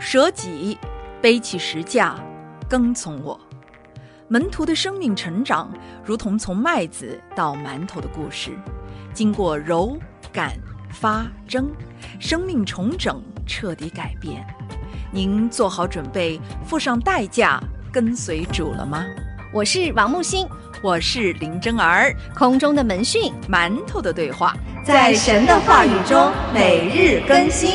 舍己，背起十架，跟从我。门徒的生命成长如同从麦子到馒头的故事，经过揉、擀、发、蒸，生命重整，彻底改变。您做好准备，付上代价，跟随主了吗？ 我是王木星， 我是林真儿。 空中的门讯， 馒头的对话， 在神的话语中每日更新。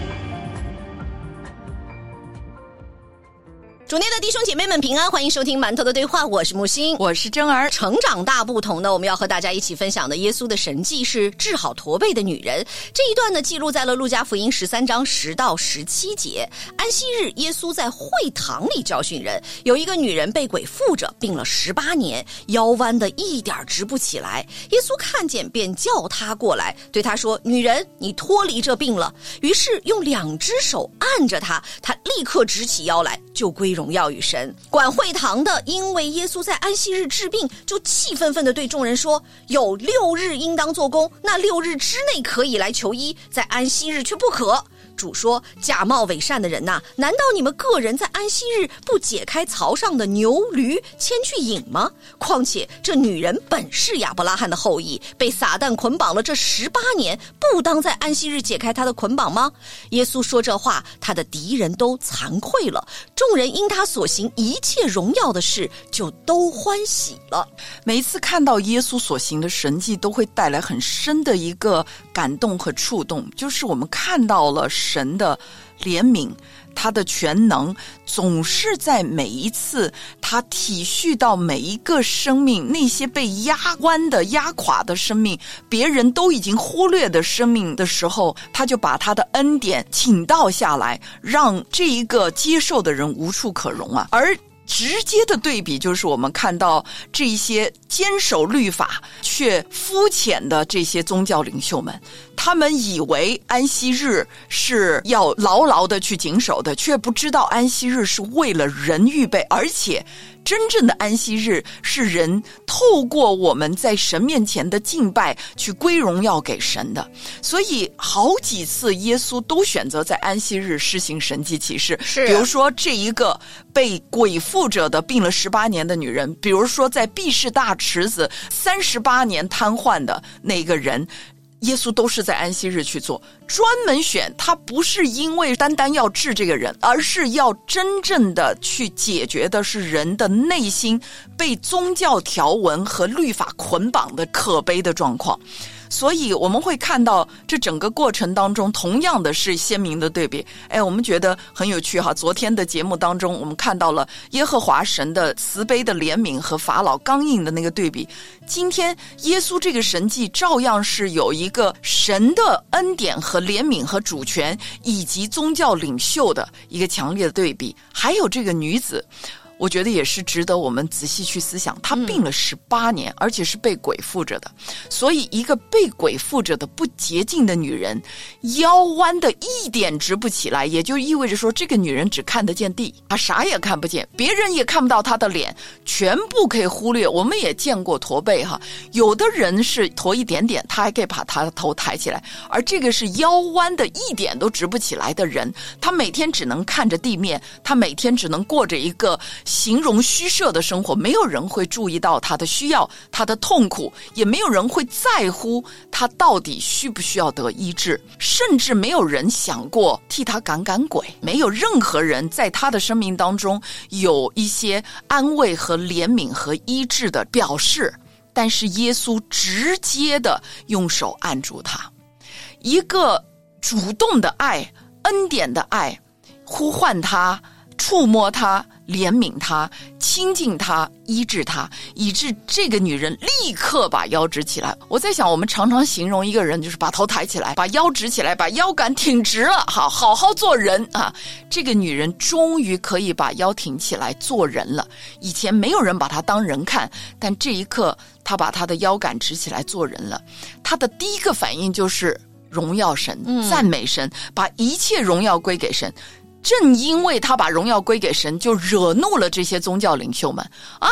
主内的弟兄姐妹们平安，欢迎收听馒头的对话，我是木星， 我是真儿。 成长大不同呢，我们要和大家一起分享的耶稣的神迹是治好驼背的女人。这一段呢，记录在了路加福音13章10到17节。安息日，耶稣在会堂里教训人，有一个女人被鬼附着，病了18年，腰弯的一点直不起来。耶稣看见便叫她过来，对她说：女人，你脱离这病了。于是用2只手按着她，她立刻直起腰来，就归荣耀与神。管会堂的因为耶稣在安息日治病，就气愤愤地对众人说：有6日应当做工，那6日之内可以来求医，在安息日却不可。主说：假冒伪善的人呐，难道你们个人在安息日不解开槽上的牛驴牵去饮吗？况且这女人本是亚伯拉罕的后裔，被撒旦捆绑了这18年，不当在安息日解开她的捆绑吗？耶稣说这话，他的敌人都惭愧了，众人因他所行一切荣耀的事，就都欢喜了。 每一次看到耶稣所行的神迹，都会带来很深的一个感动和触动，就是我们看到了神的怜悯，他的全能，总是在每一次他体恤到每一个生命，那些被压弯的压垮的生命，别人都已经忽略的生命的时候，他就把他的恩典倾倒下来，让这一个接受的人无处可容啊。而直接的对比就是我们看到这一些坚守律法却肤浅的这些宗教领袖们，他们以为安息日是要牢牢的去谨守的，却不知道安息日是为了人预备，而且真正的安息日是人透过我们在神面前的敬拜去归荣耀给神的。所以好几次耶稣都选择在安息日施行神迹奇事，比如说这一个被鬼附着的病了18年的女人，比如说在毕士大池子38年瘫痪的那个人，耶稣都是在安息日去做，专门选他，不是因为单单要治这个人，而是要真正的去解决的是人的内心被宗教条文和律法捆绑的可悲的状况。所以我们会看到这整个过程当中同样的是鲜明的对比。我们觉得很有趣哈。昨天的节目当中我们看到了耶和华神的慈悲的怜悯和法老刚硬的那个对比，今天耶稣这个神迹照样是有一个神的恩典和怜悯和主权以及宗教领袖的一个强烈的对比。还有这个女子，我觉得也是值得我们仔细去思想，她病了18年，而且是被鬼附着的。所以一个被鬼附着的不洁净的女人，腰弯的一点直不起来，也就意味着说这个女人只看得见地，她啥也看不见，别人也看不到她的脸，全部可以忽略。我们也见过驼背哈，有的人是驼一点点，他还可以把他的头抬起来，而这个是腰弯的一点都直不起来的人，他每天只能看着地面，他每天只能过着一个形容虚设的生活，没有人会注意到他的需要，他的痛苦，也没有人会在乎他到底需不需要得医治，甚至没有人想过替他赶赶鬼，没有任何人在他的生命当中有一些安慰和怜悯和医治的表示。但是耶稣直接的用手按住他，一个主动的爱，恩典的爱，呼唤他，触摸他，怜悯他，亲近他，医治他，以致这个女人立刻把腰直起来。我在想，我们常常形容一个人就是把头抬起来，把腰直起来，把腰杆挺直了，好好做人啊。这个女人终于可以把腰挺起来做人了。以前没有人把她当人看，但这一刻她把她的腰杆直起来做人了。她的第一个反应就是荣耀神，赞美神，把一切荣耀归给神。正因为他把荣耀归给神，就惹怒了这些宗教领袖们啊！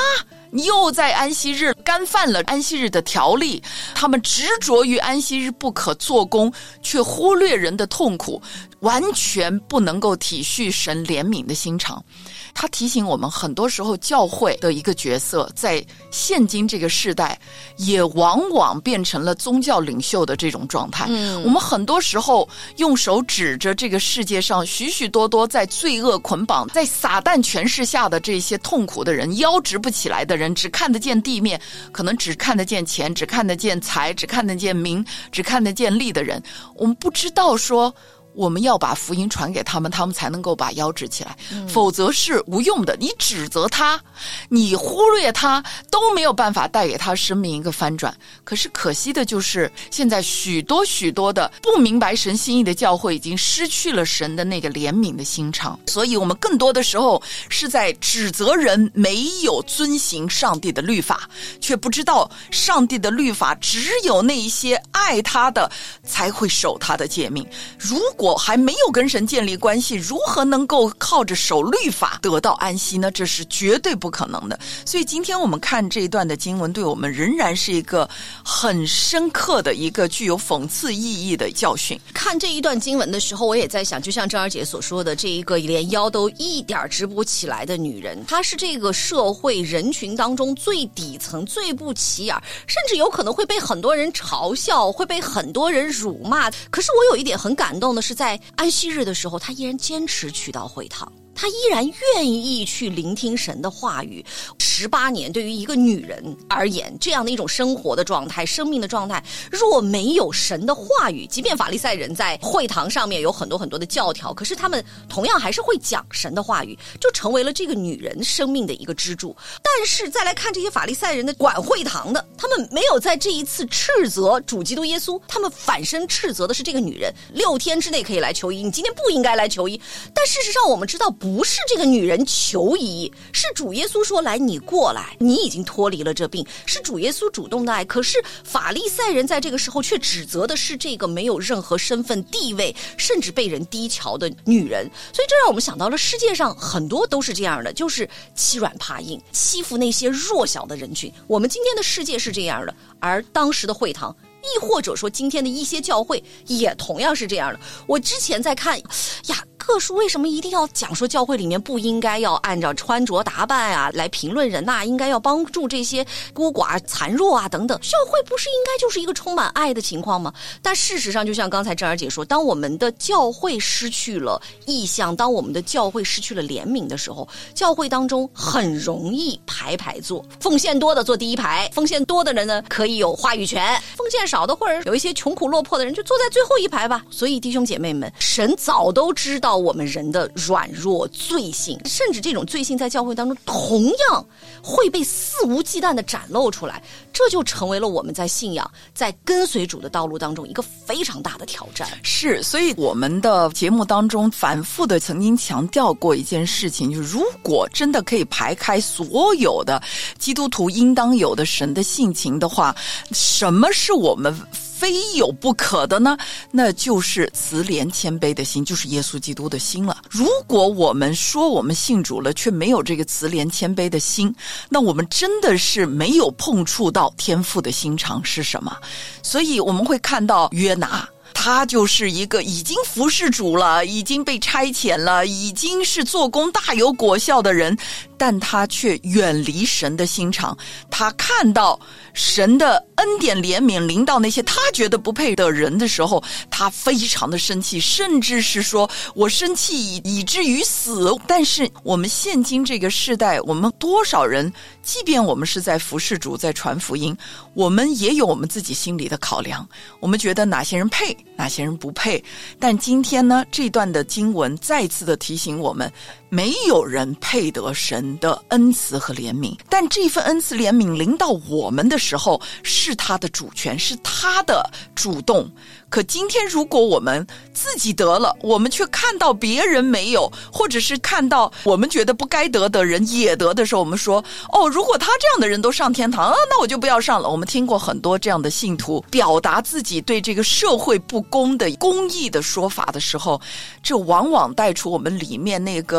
又在安息日干犯了安息日的条例，他们执着于安息日不可做工，却忽略人的痛苦，完全不能够体恤神怜悯的心肠。他提醒我们，很多时候教会的一个角色在现今这个时代也往往变成了宗教领袖的这种状态。我们很多时候用手指着这个世界上许许多多在罪恶捆绑，在撒旦权势下的这些痛苦的人，腰直不起来的人，只看得见地面，可能只看得见钱，只看得见财，只看得见名，只看得见利的人，我们不知道说我们要把福音传给他们，他们才能够把腰直起来，否则是无用的。你指责他，你忽略他，都没有办法带给他生命一个翻转。可是可惜的就是，现在许多许多的不明白神心意的教会已经失去了神的那个怜悯的心肠，所以我们更多的时候是在指责人没有遵行上帝的律法，却不知道上帝的律法只有那一些爱他的才会守他的诫命。如果还没有跟神建立关系，如何能够靠着守律法得到安息呢？这是绝对不可能的。所以今天我们看这一段的经文，对我们仍然是一个很深刻的一个具有讽刺意义的教训。 看这一段经文的时候，我也在想，就像郑儿姐所说的，这一个连腰都一点直不起来的女人，她是这个社会人群当中最底层、最不起眼，甚至有可能会被很多人嘲笑，会被很多人辱骂。可是我有一点很感动的是，在安息日的时候，她依然坚持去到会堂，她依然愿意去聆听神的话语。18年对于一个女人而言，这样的一种生活的状态、生命的状态，若没有神的话语，即便法利赛人在会堂上面有很多很多的教条，可是他们同样还是会讲神的话语，就成为了这个女人生命的一个支柱。但是再来看这些法利赛人的管会堂的，他们没有在这一次斥责主基督耶稣，他们反身斥责的是这个女人，6天之内可以来求医，你今天不应该来求医。但事实上我们知道，不是这个女人求医，是主耶稣说来，你过来，你已经脱离了这病，是主耶稣主动的爱。可是法利赛人在这个时候却指责的是这个没有任何身份地位，甚至被人低瞧的女人。所以这让我们想到了世界上很多都是这样的，就是欺软怕硬，欺负那些弱小的人群。我们今天的世界是这样的，而当时的会堂亦或者说今天的一些教会也同样是这样的。我之前在看呀，各书为什么一定要讲说教会里面不应该要按照穿着打扮啊来评论人呐，应该要帮助这些孤寡残弱啊等等。教会不是应该就是一个充满爱的情况吗？但事实上就像刚才郑儿姐说，当我们的教会失去了意向，当我们的教会失去了怜悯的时候，教会当中很容易排坐，奉献多的坐第一排，奉献多的人呢可以有话语权，奉献少的或者有一些穷苦落魄的人就坐在最后一排吧。所以弟兄姐妹们，神早都知道我们人的软弱罪性，甚至这种罪性在教会当中同样会被肆无忌惮地展露出来，这就成为了我们在信仰在跟随主的道路当中一个非常大的挑战。 是，所以我们的节目当中反复的曾经强调过一件事情，就是如果真的可以排开所有的基督徒应当有的神的性情的话，什么是我们非有不可的呢？那就是慈怜谦卑的心，就是耶稣基督的心了。如果我们说我们信主了，却没有这个慈怜谦卑的心，那我们真的是没有碰触到天父的心肠是什么。所以我们会看到约拿，他就是一个已经服侍主了，已经被差遣了，已经是做工大有果效的人，但他却远离神的心肠。他看到神的恩典怜悯临到那些他觉得不配的人的时候，他非常的生气，甚至是说我生气以至于死。但是我们现今这个世代，我们多少人即便我们是在服侍主，在传福音，我们也有我们自己心里的考量，我们觉得哪些人配，哪些人不配。但今天呢，这段的经文再次的提醒我们，没有人配得神的恩慈和怜悯，但这份恩慈怜悯临到我们的时候，是他的主权，是他的主动。可今天如果我们自己得了，我们却看到别人没有，或者是看到我们觉得不该得的人也得的时候，我们说如果他这样的人都上天堂那我就不要上了。我们听过很多这样的信徒表达自己对这个社会不公的公义的说法的时候，这往往带出我们里面那个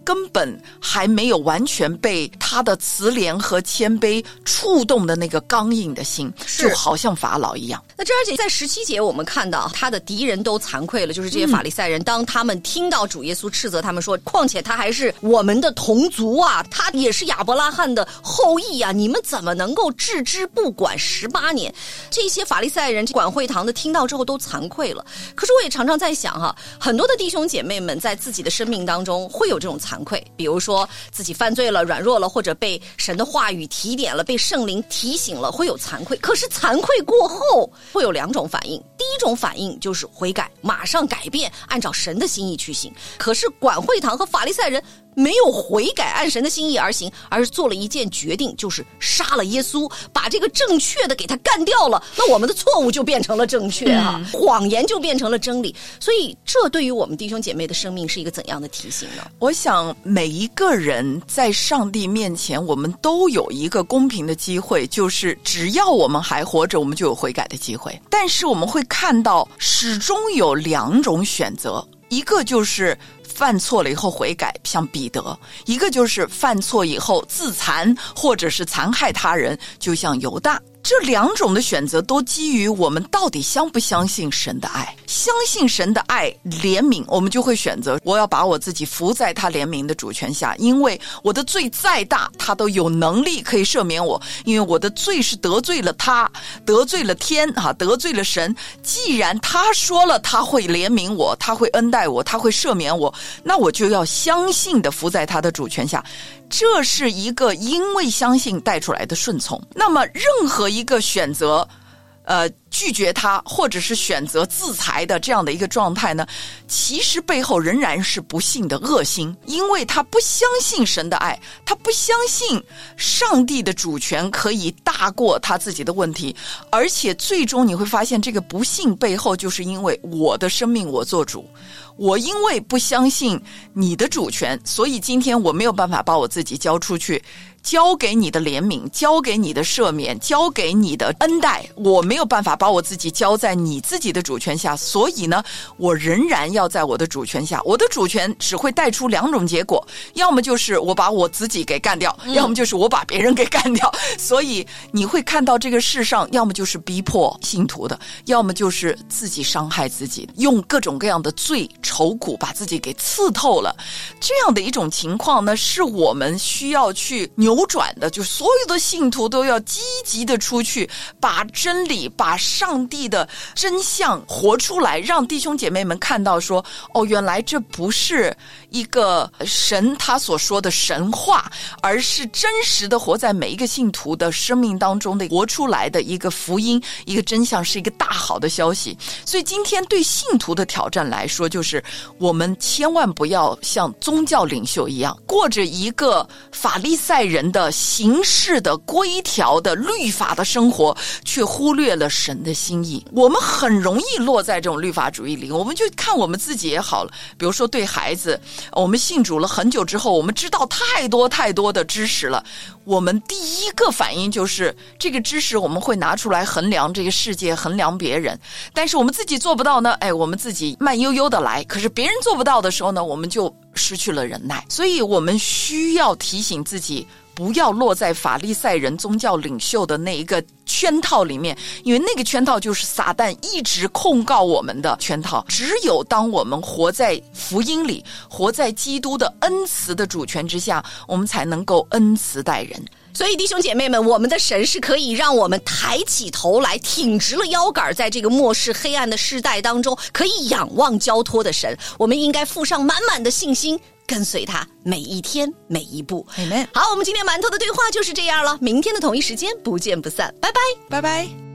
根本还没有完全被他的慈怜和谦卑触动的那个刚硬的心，就好像法老一样。 那这而且在17节我们看到他的敌人都惭愧了，就是这些法利赛人，当他们听到主耶稣斥责他们说，况且他还是我们的同族啊，他也是亚伯拉罕的后裔啊，你们怎么能够置之不管18年？这些法利赛人管会堂的听到之后都惭愧了。可是我也常常在想哈，很多的弟兄姐妹们在自己的生命当中会有这种惭愧，比如说自己犯罪了、软弱了，或者被神的话语提点了，被圣灵提醒了，会有惭愧。可是惭愧过后会有2种反应，第一种反应就是悔改，马上改变，按照神的心意去行。可是管会堂和法利赛人没有悔改，按神的心意而行，而是做了一件决定，就是杀了耶稣，把这个正确的给他干掉了。那我们的错误就变成了正确啊，谎言就变成了真理。所以这对于我们弟兄姐妹的生命是一个怎样的提醒呢？ 我想每一个人在上帝面前，我们都有一个公平的机会，就是只要我们还活着，我们就有悔改的机会。但是我们会看到始终有2种选择，一个就是犯错了以后悔改，像彼得；一个就是犯错以后自残或者是残害他人，就像犹大。这2种的选择都基于我们到底相不相信神的爱。相信神的爱怜悯，我们就会选择我要把我自己服在他怜悯的主权下，因为我的罪再大他都有能力可以赦免我，因为我的罪是得罪了他，得罪了天，得罪了神。既然他说了他会怜悯我，他会恩待我，他会赦免我，那我就要相信的服在他的主权下。这是一个因为相信带出来的顺从。那么任何一个选择拒绝他或者是选择自裁的这样的一个状态呢，其实背后仍然是不幸的恶心，因为他不相信神的爱，他不相信上帝的主权可以大过他自己的问题，而且最终你会发现这个不幸背后就是因为我的生命我做主，我因为不相信你的主权，所以今天我没有办法把我自己交出去，交给你的怜悯，交给你的赦免，交给你的恩待，我没有办法把我自己交在你自己的主权下，所以呢，我仍然要在我的主权下。我的主权只会带出2种结果，要么就是我把我自己给干掉，要么就是我把别人给干掉。所以你会看到这个世上要么就是逼迫信徒的，要么就是自己伤害自己，用各种各样的罪愁苦把自己给刺透了。这样的一种情况呢，是我们需要去扭转的，就是所有的信徒都要积极的出去，把真理，把上帝的真相活出来，让弟兄姐妹们看到说，原来这不是一个神他所说的神话，而是真实的活在每一个信徒的生命当中的活出来的一个福音，一个真相，是一个大好的消息。所以今天对信徒的挑战来说，就是我们千万不要像宗教领袖一样，过着一个法利赛人的形式的规条的律法的生活，却忽略了神的心意。我们很容易落在这种律法主义里，我们就看我们自己也好了，比如说对孩子，我们信主了很久之后，我们知道太多太多的知识了，我们第一个反应就是这个知识我们会拿出来衡量这个世界，衡量别人，但是我们自己做不到呢，我们自己慢悠悠的来，可是别人做不到的时候呢，我们就失去了忍耐。所以我们需要提醒自己，不要落在法利赛人宗教领袖的那一个圈套里面，因为那个圈套就是撒旦一直控告我们的圈套。只有当我们活在福音里，活在基督的恩慈的主权之下，我们才能够恩慈待人。 所以弟兄姐妹们，我们的神是可以让我们抬起头来，挺直了腰杆，在这个末世黑暗的世代当中可以仰望交托的神。我们应该附上满满的信心，跟随他每一天每一步。 Amen。 好，我们今天馒头的对话就是这样了，明天的同一时间不见不散，拜拜， 拜拜。